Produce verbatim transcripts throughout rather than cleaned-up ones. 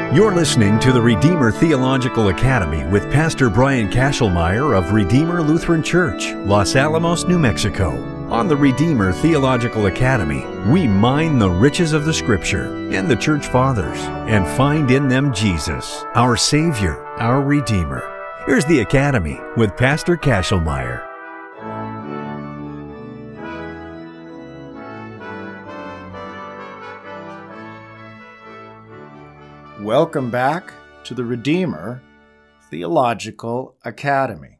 You're listening to the Redeemer Theological Academy with Pastor Brian Kashelmeyer of Redeemer Lutheran Church, Los Alamos, New Mexico. On the Redeemer Theological Academy, we mine the riches of the Scripture and the Church Fathers and find in them Jesus, our Savior, our Redeemer. Here's the Academy with Pastor Kashelmeyer. Welcome back to the Redeemer Theological Academy.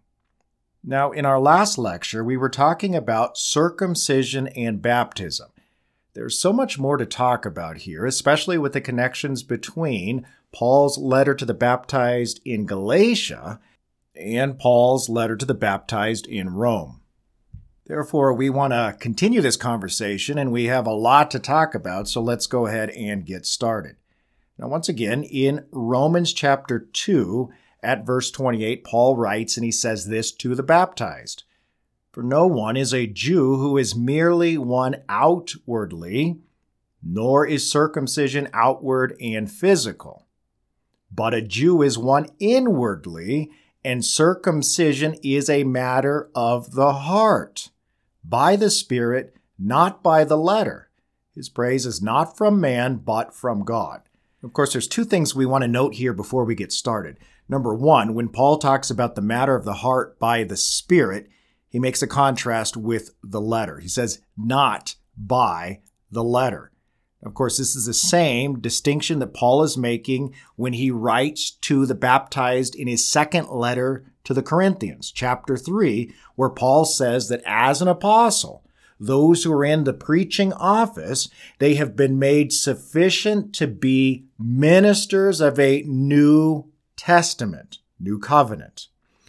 Now, in our last lecture, we were talking about circumcision and baptism. There's so much more to talk about here, especially with the connections between Paul's letter to the baptized in Galatia and Paul's letter to the baptized in Rome. Therefore, we want to continue this conversation, and we have a lot to talk about, so let's go ahead and get started. Now, once again, in Romans chapter two, at verse twenty-eight, Paul writes, and he says this to the baptized, "For no one is a Jew who is merely one outwardly, nor is circumcision outward and physical. But a Jew is one inwardly, and circumcision is a matter of the heart, by the Spirit, not by the letter. His praise is not from man, but from God." Of course, there's two things we want to note here before we get started. Number one, when Paul talks about the matter of the heart by the Spirit, he makes a contrast with the letter. He says, not by the letter. Of course, this is the same distinction that Paul is making when he writes to the baptized in his second letter to the Corinthians, chapter three, where Paul says that as an apostle, those who are in the preaching office, they have been made sufficient to be ministers of a new testament, new covenant.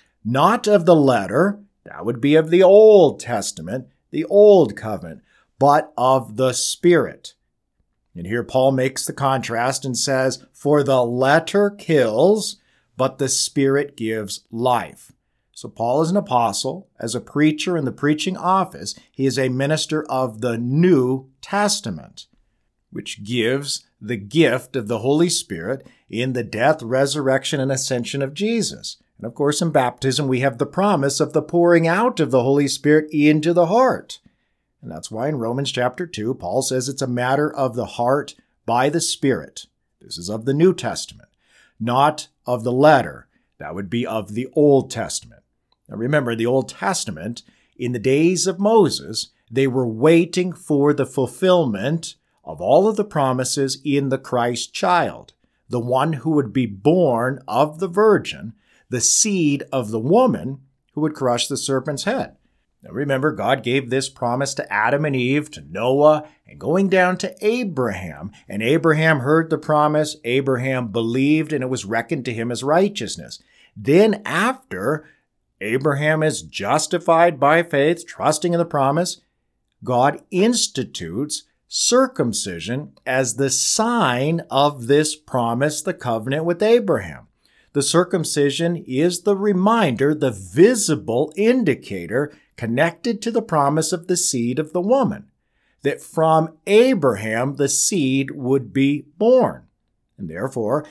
Not of the letter, that would be of the Old Testament, the Old Covenant, but of the Spirit. And here Paul makes the contrast and says, "For the letter kills, but the Spirit gives life." So Paul is an apostle. As a preacher in the preaching office, he is a minister of the New Testament, which gives the gift of the Holy Spirit in the death, resurrection, and ascension of Jesus. And of course, in baptism, we have the promise of the pouring out of the Holy Spirit into the heart. And that's why in Romans chapter two, Paul says it's a matter of the heart by the Spirit. This is of the New Testament, not of the letter. That would be of the Old Testament. Now remember, the Old Testament, in the days of Moses, they were waiting for the fulfillment of all of the promises in the Christ child, the one who would be born of the virgin, the seed of the woman who would crush the serpent's head. Now remember, God gave this promise to Adam and Eve, to Noah, and going down to Abraham. And Abraham heard the promise, Abraham believed, and it was reckoned to him as righteousness. Then after Abraham is justified by faith, trusting in the promise, God institutes circumcision as the sign of this promise, the covenant with Abraham. The circumcision is the reminder, the visible indicator connected to the promise of the seed of the woman, that from Abraham the seed would be born. And therefore,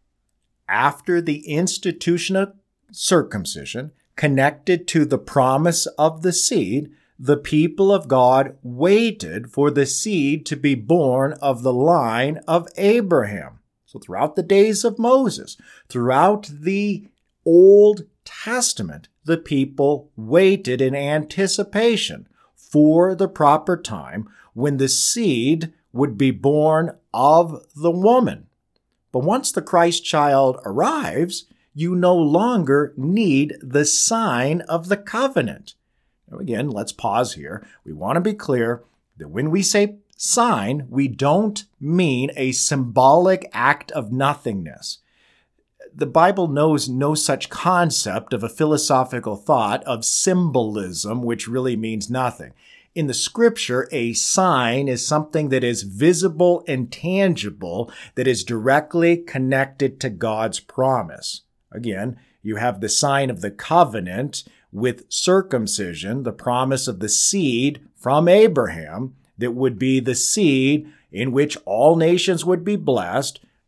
after the institution of circumcision, connected to the promise of the seed, the people of God waited for the seed to be born of the line of Abraham. So throughout the days of Moses, throughout the Old Testament, the people waited in anticipation for the proper time when the seed would be born of the woman. But once the Christ child arrives, you no longer need the sign of the covenant. Now again, let's pause here. We want to be clear that when we say sign, we don't mean a symbolic act of nothingness. The Bible knows no such concept of a philosophical thought of symbolism, which really means nothing. In the Scripture, a sign is something that is visible and tangible, that is directly connected to God's promise. Again, you have the sign of the covenant with circumcision, the promise of the seed from Abraham that would be the seed in which all nations would be blessed,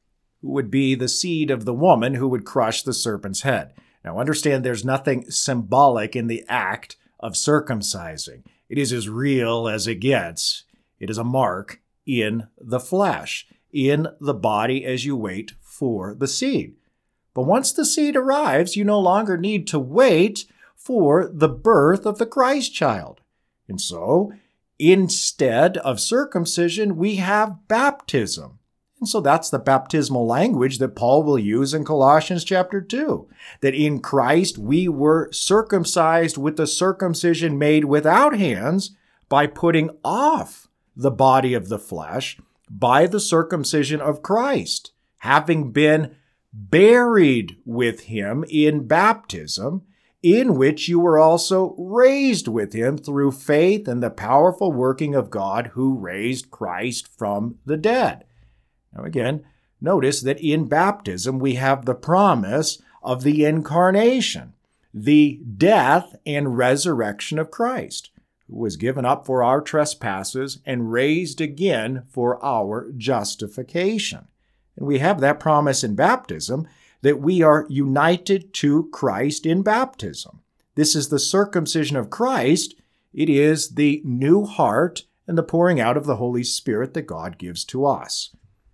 who would be the seed of the woman who would crush the serpent's head. Now understand there's nothing symbolic in the act of circumcising. It is as real as it gets. It is a mark in the flesh, in the body as you wait for the seed. But once the seed arrives, you no longer need to wait for the birth of the Christ child. And so, instead of circumcision, we have baptism. And so that's the baptismal language that Paul will use in Colossians chapter two, that in Christ we were circumcised with the circumcision made without hands by putting off the body of the flesh by the circumcision of Christ, having been buried with him in baptism, in which you were also raised with him through faith in the powerful working of God who raised Christ from the dead. Now again, notice that in baptism we have the promise of the incarnation, the death and resurrection of Christ, who was given up for our trespasses and raised again for our justification. And we have that promise in baptism that we are united to Christ in baptism. This is the circumcision of Christ. It is the new heart and the pouring out of the Holy Spirit that God gives to us.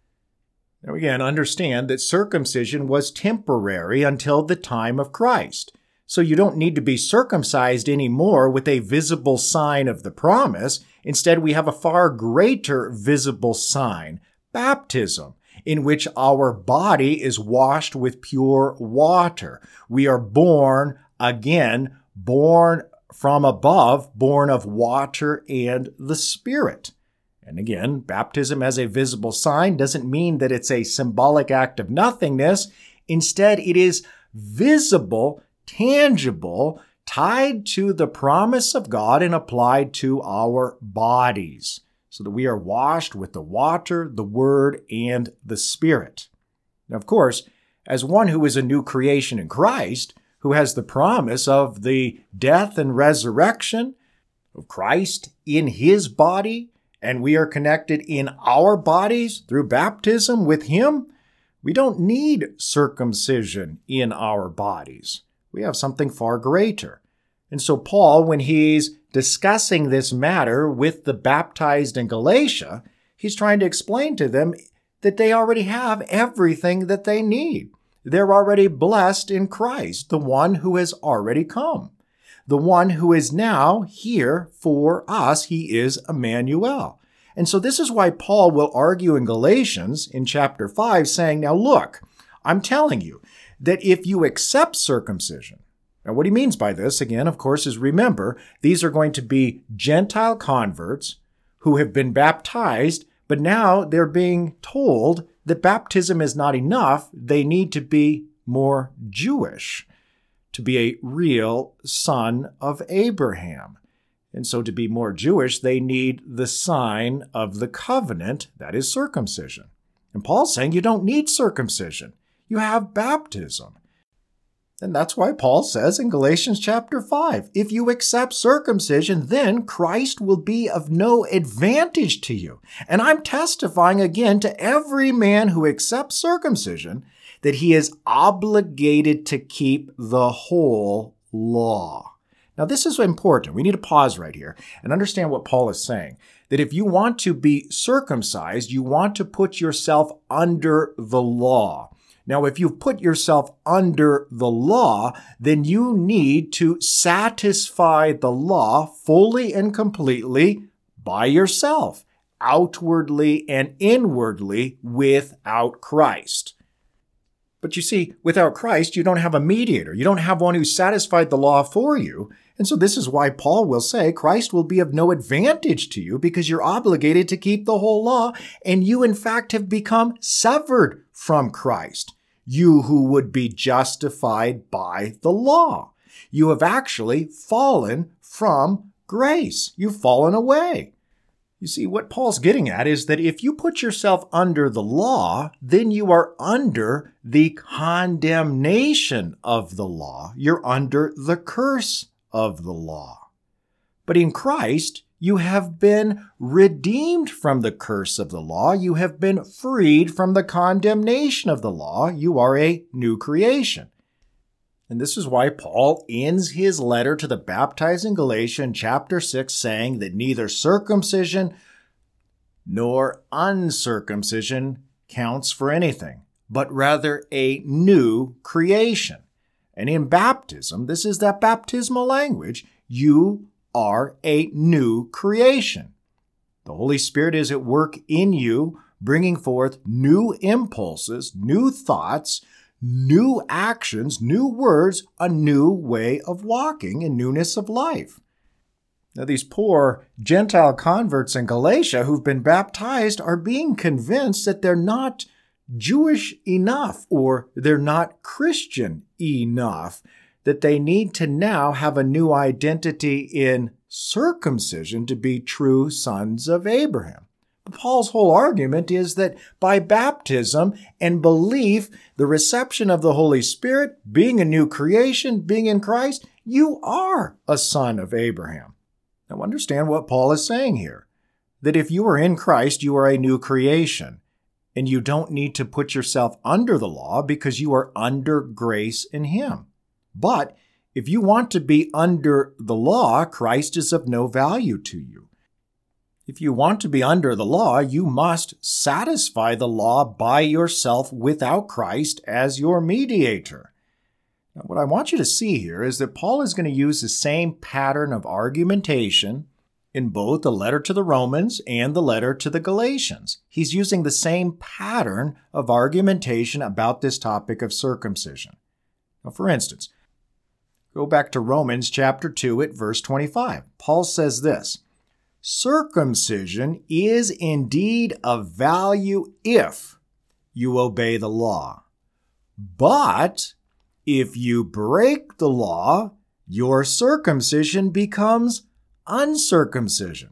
Now again, understand that circumcision was temporary until the time of Christ. So you don't need to be circumcised anymore with a visible sign of the promise. Instead, we have a far greater visible sign, baptism, in which our body is washed with pure water. We are born again, born from above, born of water and the Spirit. And again, baptism as a visible sign doesn't mean that it's a symbolic act of nothingness. Instead, it is visible, tangible, tied to the promise of God and applied to our bodies, so that we are washed with the water, the Word, and the Spirit. Now, of course, as one who is a new creation in Christ, who has the promise of the death and resurrection of Christ in his body, and we are connected in our bodies through baptism with him, we don't need circumcision in our bodies. We have something far greater. And so Paul, when he's discussing this matter with the baptized in Galatia, he's trying to explain to them that they already have everything that they need. They're already blessed in Christ, the one who has already come, the one who is now here for us. He is Emmanuel. And so this is why Paul will argue in Galatians in chapter five, saying, now look, I'm telling you that if you accept circumcision, now what he means by this, again, of course, is remember, these are going to be Gentile converts who have been baptized, but now they're being told that baptism is not enough. They need to be more Jewish to be a real son of Abraham. And so to be more Jewish, they need the sign of the covenant, that is circumcision. And Paul's saying you don't need circumcision. You have baptism. And that's why Paul says in Galatians chapter five, if you accept circumcision, then Christ will be of no advantage to you. And I'm testifying again to every man who accepts circumcision that he is obligated to keep the whole law. Now, this is important. We need to pause right here and understand what Paul is saying. That if you want to be circumcised, you want to put yourself under the law. Now, if you've put yourself under the law, then you need to satisfy the law fully and completely by yourself, outwardly and inwardly without Christ. But you see, without Christ, you don't have a mediator. You don't have one who satisfied the law for you. And so this is why Paul will say Christ will be of no advantage to you because you're obligated to keep the whole law, and you in fact have become severed from Christ. You who would be justified by the law. You have actually fallen from grace. You've fallen away. You see, what Paul's getting at is that if you put yourself under the law, then you are under the condemnation of the law. You're under the curse of the law. But in Christ, You have been redeemed from the curse of the law. You have been freed from the condemnation of the law. You are a new creation. And this is why Paul ends his letter to the baptizing Galatians, chapter six, saying that neither circumcision nor uncircumcision counts for anything, but rather a new creation. And in baptism, this is that baptismal language, you are a new creation. The Holy Spirit is at work in you, bringing forth new impulses, new thoughts, new actions, new words, a new way of walking and newness of life. Now, these poor Gentile converts in Galatia who've been baptized are being convinced that they're not Jewish enough or they're not Christian enough, that they need to now have a new identity in circumcision to be true sons of Abraham. But Paul's whole argument is that by baptism and belief, the reception of the Holy Spirit, being a new creation, being in Christ, you are a son of Abraham. Now understand what Paul is saying here, that if you are in Christ, you are a new creation, and you don't need to put yourself under the law because you are under grace in Him. But if you want to be under the law, Christ is of no value to you. If you want to be under the law, you must satisfy the law by yourself without Christ as your mediator. Now, what I want you to see here is that Paul is going to use the same pattern of argumentation in both the letter to the Romans and the letter to the Galatians. He's using the same pattern of argumentation about this topic of circumcision. Now, for instance, go back to Romans chapter two at verse twenty-five. Paul says this, "Circumcision is indeed of value if you obey the law. But if you break the law, your circumcision becomes uncircumcision."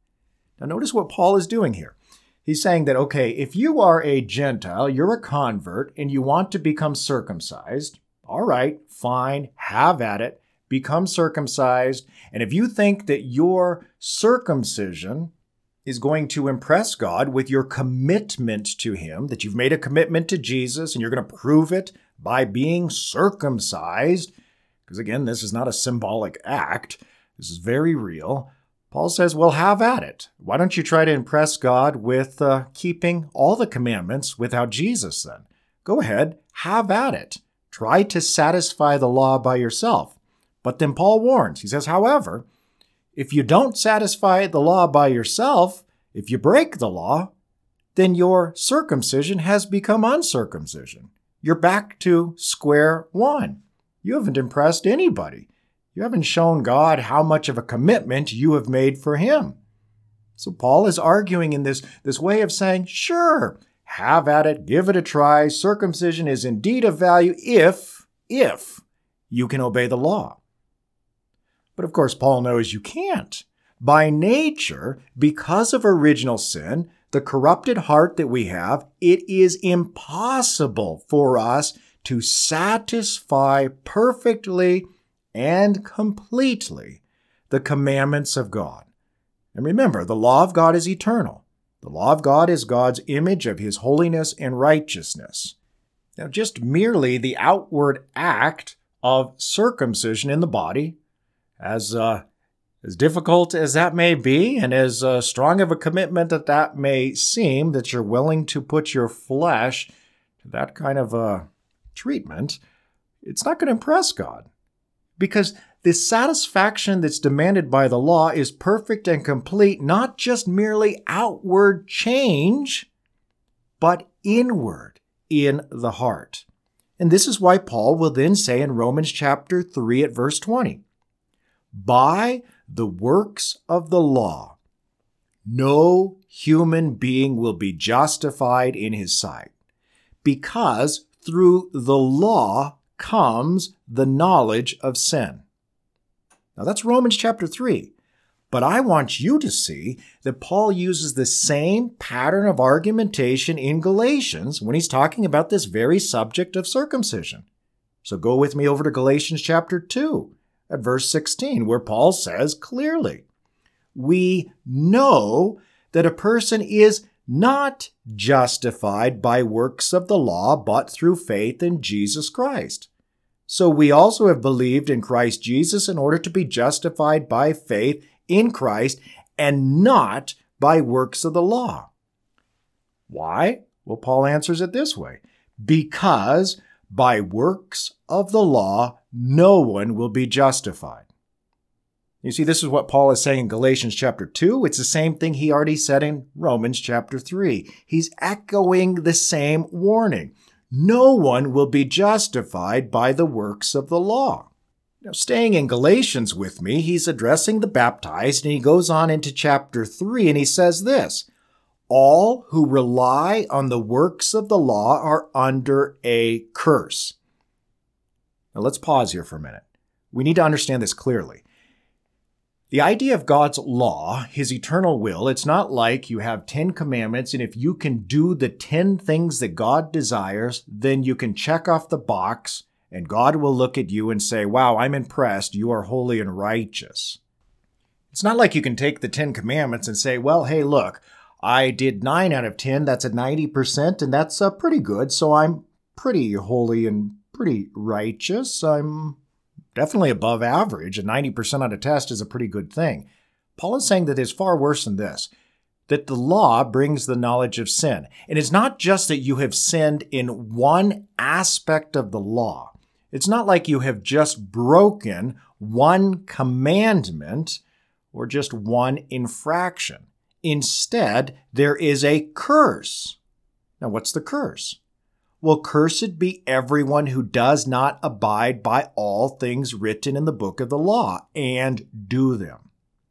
Now notice what Paul is doing here. He's saying that, okay, if you are a Gentile, you're a convert, and you want to become circumcised, all right, fine, have at it, become circumcised. And if you think that your circumcision is going to impress God with your commitment to Him, that you've made a commitment to Jesus and you're going to prove it by being circumcised, because again, this is not a symbolic act, this is very real. Paul says, well, have at it. Why don't you try to impress God with uh, keeping all the commandments without Jesus then? Go ahead, have at it. Try to satisfy the law by yourself. But then Paul warns. He says, however, if you don't satisfy the law by yourself, if you break the law, then your circumcision has become uncircumcision. You're back to square one. You haven't impressed anybody. You haven't shown God how much of a commitment you have made for Him. So Paul is arguing in this, this way of saying, sure, have at it, give it a try. Circumcision is indeed of value if, if you can obey the law. But of course, Paul knows you can't. By nature, because of original sin, the corrupted heart that we have, it is impossible for us to satisfy perfectly and completely the commandments of God. And remember, the law of God is eternal. The law of God is God's image of His holiness and righteousness. Now, just merely the outward act of circumcision in the body, as uh, as difficult as that may be, and as uh, strong of a commitment that that may seem, that you're willing to put your flesh to that kind of uh, treatment, it's not going to impress God. Because the satisfaction that's demanded by the law is perfect and complete, not just merely outward change, but inward in the heart. And this is why Paul will then say in Romans chapter three at verse twenty, by the works of the law, no human being will be justified in his sight, because through the law comes the knowledge of sin. Now that's Romans chapter three. But I want you to see that Paul uses the same pattern of argumentation in Galatians when he's talking about this very subject of circumcision. So go with me over to Galatians chapter two at verse sixteen, where Paul says clearly, we know that a person is not justified by works of the law, but through faith in Jesus Christ. So we also have believed in Christ Jesus in order to be justified by faith in Christ and not by works of the law. Why? Well, Paul answers it this way: because by works of the law, no one will be justified. You see, this is what Paul is saying in Galatians chapter two. It's the same thing he already said in Romans chapter three. He's echoing the same warning. No one will be justified by the works of the law. Now, staying in Galatians with me, he's addressing the baptized, and he goes on into chapter three, and he says this: all who rely on the works of the law are under a curse. Now, let's pause here for a minute. We need to understand this clearly. The idea of God's law, his eternal will, it's not like you have ten commandments, and if you can do the ten things that God desires, then you can check off the box, and God will look at you and say, wow, I'm impressed. You are holy and righteous. It's not like you can take the Ten Commandments and say, well, hey, look, I did nine out of ten. That's a ninety percent, and that's uh, pretty good. So I'm pretty holy and pretty righteous. I'm definitely above average. A ninety percent on a test is a pretty good thing. Paul is saying that it's far worse than this, that the law brings the knowledge of sin. And it's not just that you have sinned in one aspect of the law. It's not like you have just broken one commandment or just one infraction. Instead, there is a curse. Now, what's the curse? Well, cursed be everyone who does not abide by all things written in the book of the law and do them.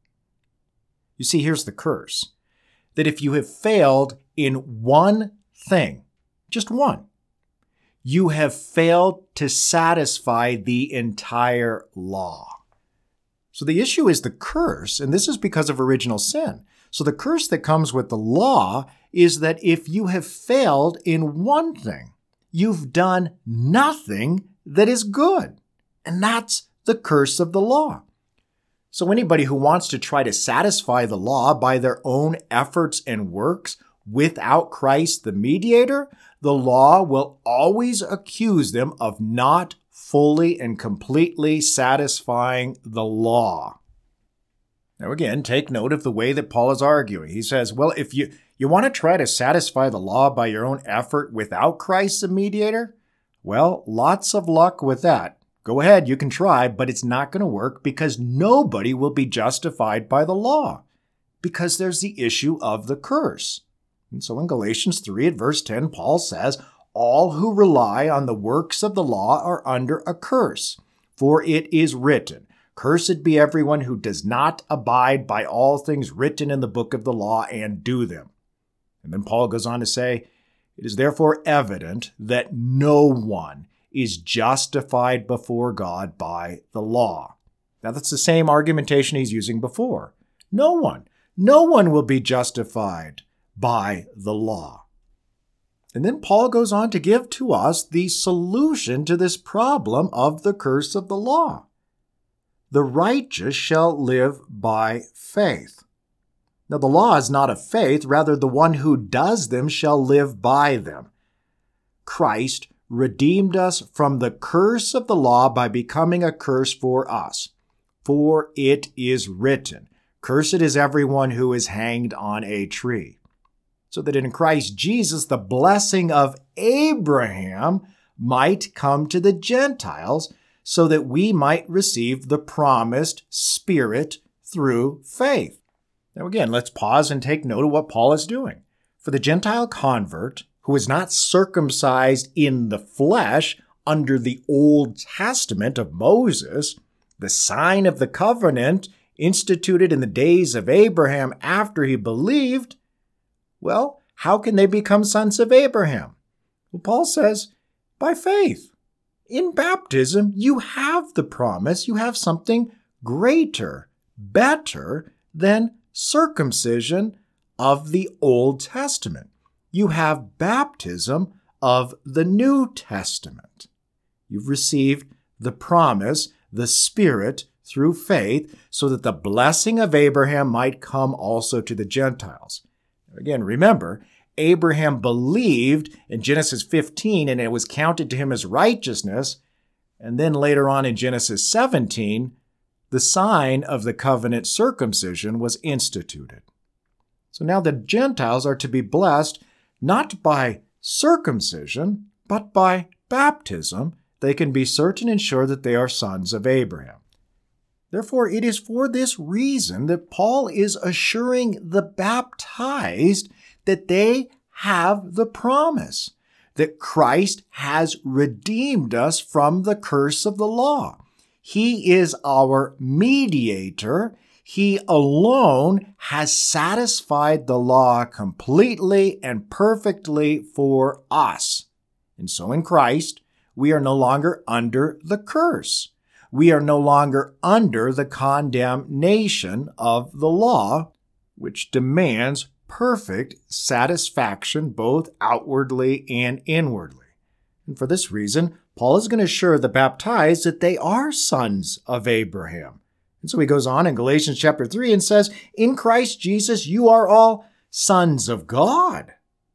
You see, here's the curse. That if you have failed in one thing, just one, you have failed to satisfy the entire law. So the issue is the curse, and this is because of original sin. So the curse that comes with the law is that if you have failed in one thing, you've done nothing that is good. And that's the curse of the law. So anybody who wants to try to satisfy the law by their own efforts and works without Christ the mediator, the law will always accuse them of not fully and completely satisfying the law. Now again, take note of the way that Paul is arguing. He says, well, if you, you want to try to satisfy the law by your own effort without Christ the mediator, well, lots of luck with that. Go ahead, you can try, but it's not going to work because nobody will be justified by the law because there's the issue of the curse. And so in Galatians three at verse ten, Paul says, all who rely on the works of the law are under a curse, for it is written, cursed be everyone who does not abide by all things written in the book of the law and do them. And then Paul goes on to say, it is therefore evident that no one is justified before God by the law. Now that's the same argumentation he's using before. No one, no one will be justified by the law. And then Paul goes on to give to us the solution to this problem of the curse of the law. The righteous shall live by faith. Now the law is not of faith, rather the one who does them shall live by them. Christ redeemed us from the curse of the law by becoming a curse for us. For it is written, cursed is everyone who is hanged on a tree. So that in Christ Jesus, the blessing of Abraham might come to the Gentiles, so that we might receive the promised Spirit through faith. Now again, let's pause and take note of what Paul is doing. For the Gentile convert, who is not circumcised in the flesh under the Old Testament of Moses, the sign of the covenant instituted in the days of Abraham after he believed, well, how can they become sons of Abraham? Well, Paul says, by faith. In baptism, you have the promise. You have something greater, better than circumcision of the Old Testament. You have baptism of the New Testament. You've received the promise, the Spirit, through faith so that the blessing of Abraham might come also to the Gentiles. Again, remember, Abraham believed in Genesis fifteen, and it was counted to him as righteousness. And then later on in Genesis seventeen, the sign of the covenant circumcision was instituted. So now the Gentiles are to be blessed not by circumcision, but by baptism. They can be certain and sure that they are sons of Abraham. Therefore, it is for this reason that Paul is assuring the baptized that they have the promise, that Christ has redeemed us from the curse of the law. He is our mediator. He alone has satisfied the law completely and perfectly for us. And so in Christ, we are no longer under the curse. We are no longer under the condemnation of the law, which demands perfect satisfaction both outwardly and inwardly. And for this reason, Paul is going to assure the baptized that they are sons of Abraham. And so he goes on in Galatians chapter three and says, "In Christ Jesus you are all sons of God.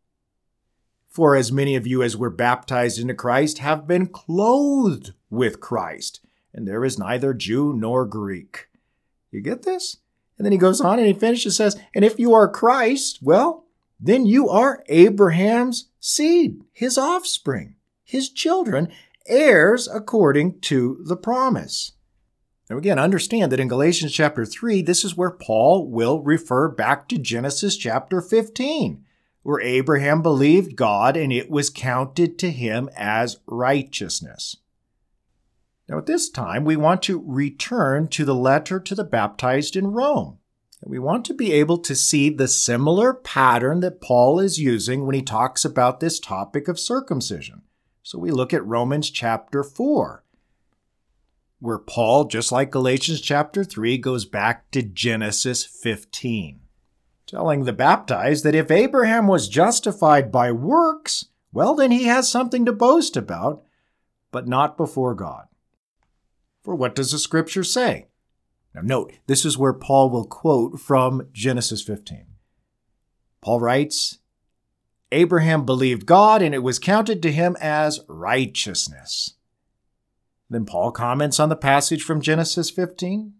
For as many of you as were baptized into Christ have been clothed with Christ, and there is neither Jew nor Greek." You get this? And then he goes on and he finishes, says, "And if you are Christ, well, then you are Abraham's seed, his offspring, his children, heirs according to the promise." Now again, understand that in Galatians chapter three, this is where Paul will refer back to Genesis chapter fifteen, where Abraham believed God and it was counted to him as righteousness. Now at this time, we want to return to the letter to the baptized in Rome. And we want to be able to see the similar pattern that Paul is using when he talks about this topic of circumcision. So we look at Romans chapter four, where Paul, just like Galatians chapter three, goes back to Genesis fifteen, telling the baptized that if Abraham was justified by works, well, then he has something to boast about, but not before God. For what does the scripture say? Now note, this is where Paul will quote from Genesis fifteen. Paul writes, "Abraham believed God, and it was counted to him as righteousness." Then Paul comments on the passage from Genesis fifteen,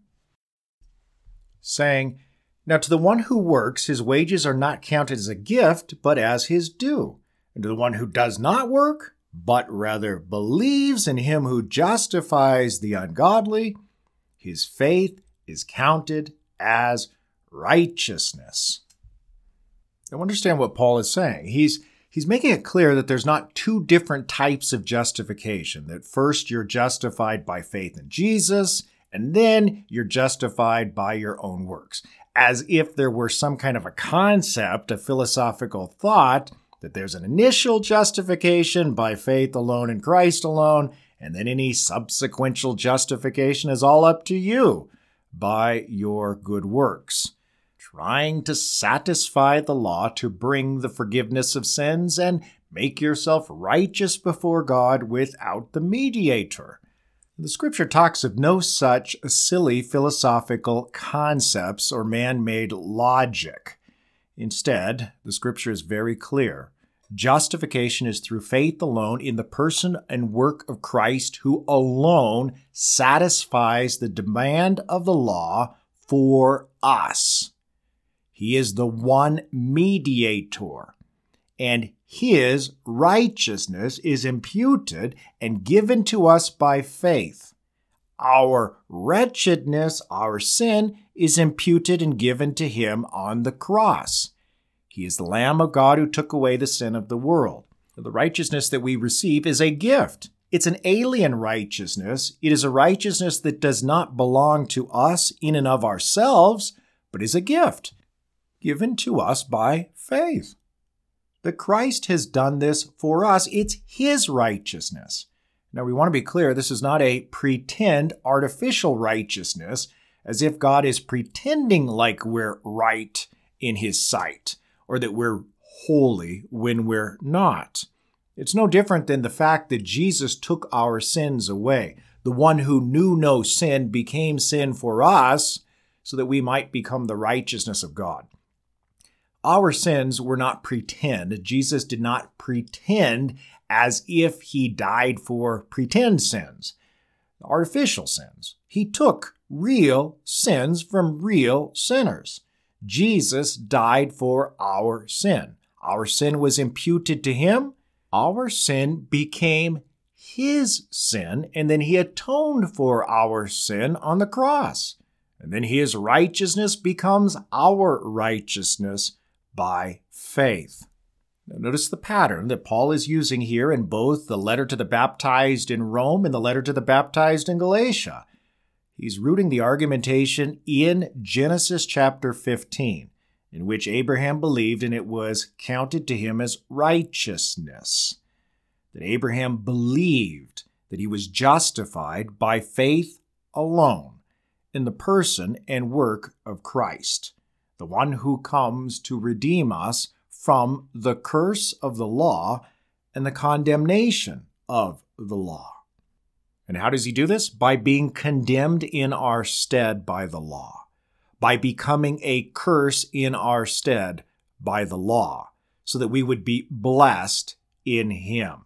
saying, "Now to the one who works, his wages are not counted as a gift, but as his due. And to the one who does not work, but rather believes in him who justifies the ungodly, his faith is counted as righteousness." Now understand what Paul is saying. He's, he's making it clear that there's not two different types of justification, that first you're justified by faith in Jesus, and then you're justified by your own works, as if there were some kind of a concept, a philosophical thought, that there's an initial justification by faith alone in Christ alone, and then any subsequent justification is all up to you by your good works, trying to satisfy the law to bring the forgiveness of sins and make yourself righteous before God without the mediator. The scripture talks of no such silly philosophical concepts or man-made logic. Instead, the scripture is very clear. Justification is through faith alone in the person and work of Christ, who alone satisfies the demand of the law for us. He is the one mediator, and his righteousness is imputed and given to us by faith. Our wretchedness, our sin, is imputed and given to him on the cross. He is the Lamb of God who took away the sin of the world. The righteousness that we receive is a gift. It's an alien righteousness. It is a righteousness that does not belong to us in and of ourselves, but is a gift given to us by faith. But Christ has done this for us. It's his righteousness. Now, we want to be clear, this is not a pretend artificial righteousness, as if God is pretending like we're right in his sight, or that we're holy when we're not. It's no different than the fact that Jesus took our sins away. The one who knew no sin became sin for us so that we might become the righteousness of God. Our sins were not pretend. Jesus did not pretend as if he died for pretend sins, artificial sins. He took real sins from real sinners. Jesus died for our sin. Our sin was imputed to him. Our sin became his sin, and then he atoned for our sin on the cross. And then his righteousness becomes our righteousness by faith. Now notice the pattern that Paul is using here in both the letter to the baptized in Rome and the letter to the baptized in Galatia. He's rooting the argumentation in Genesis chapter fifteen, in which Abraham believed and it was counted to him as righteousness. That Abraham believed that he was justified by faith alone in the person and work of Christ, the one who comes to redeem us from the curse of the law and the condemnation of the law. And how does he do this? By being condemned in our stead by the law, by becoming a curse in our stead by the law, so that we would be blessed in him.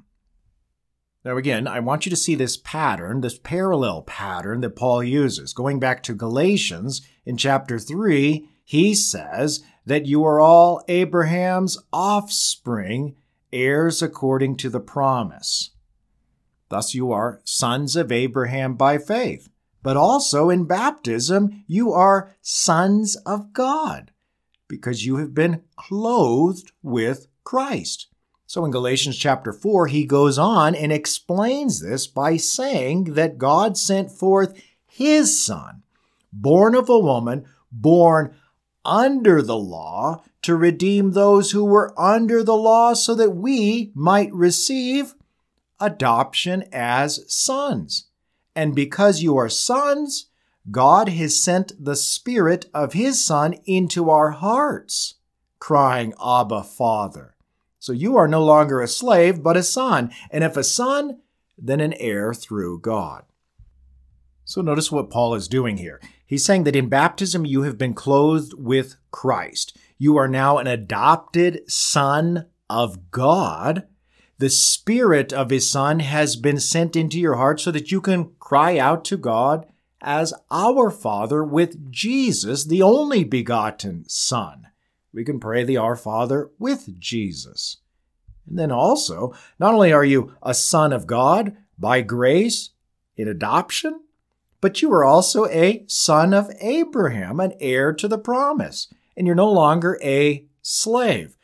Now again, I want you to see this pattern, this parallel pattern that Paul uses. Going back to Galatians, in chapter three, he says that you are all Abraham's offspring, heirs according to the promise. Thus you are sons of Abraham by faith. But also in baptism, you are sons of God, because you have been clothed with Christ. So in Galatians chapter four, he goes on and explains this by saying that God sent forth his Son, born of a woman, born under the law, to redeem those who were under the law so that we might receive adoption as sons. And because you are sons, God has sent the Spirit of his Son into our hearts, crying, Abba, Father. So you are no longer a slave, but a son. And if a son, then an heir through God. So notice what Paul is doing here. He's saying that in baptism you have been clothed with Christ. You are now an adopted son of God. The Spirit of his Son has been sent into your heart so that you can cry out to God as our Father with Jesus, the only begotten Son. We can pray the Our Father with Jesus. And then also, not only are you a son of God by grace in adoption, but you are also a son of Abraham, an heir to the promise, and you're no longer a slave.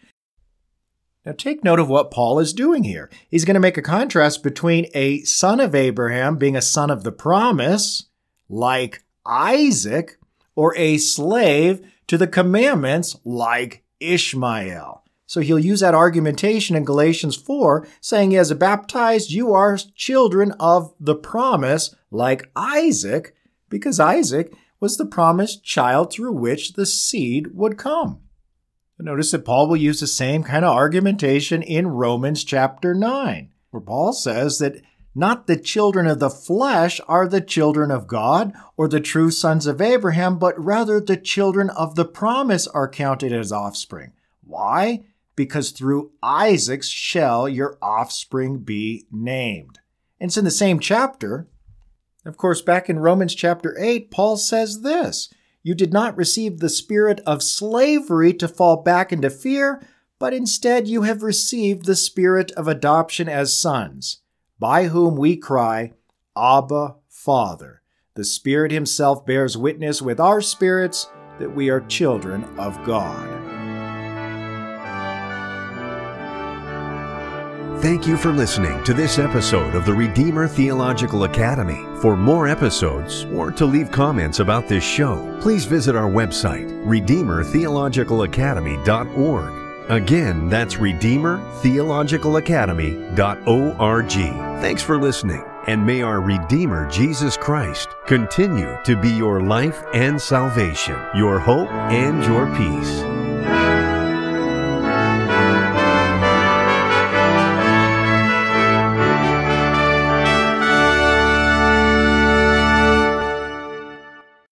Now take note of what Paul is doing here. He's going to make a contrast between a son of Abraham being a son of the promise, like Isaac, or a slave to the commandments like Ishmael. So he'll use that argumentation in Galatians four, saying as a baptized, you are children of the promise like Isaac, because Isaac was the promised child through which the seed would come. Notice that Paul will use the same kind of argumentation in Romans chapter nine, where Paul says that not the children of the flesh are the children of God or the true sons of Abraham, but rather the children of the promise are counted as offspring. Why? Because through Isaac shall your offspring be named. And it's in the same chapter. Of course, back in Romans chapter eight, Paul says this, you did not receive the spirit of slavery to fall back into fear, but instead you have received the spirit of adoption as sons, by whom we cry, Abba, Father. The Spirit himself bears witness with our spirits that we are children of God. Thank you for listening to this episode of the Redeemer Theological Academy. For more episodes or to leave comments about this show, please visit our website, redeemer theological academy dot org. Again, that's redeemer theological academy dot org. Thanks for listening, and may our Redeemer Jesus Christ continue to be your life and salvation, your hope and your peace.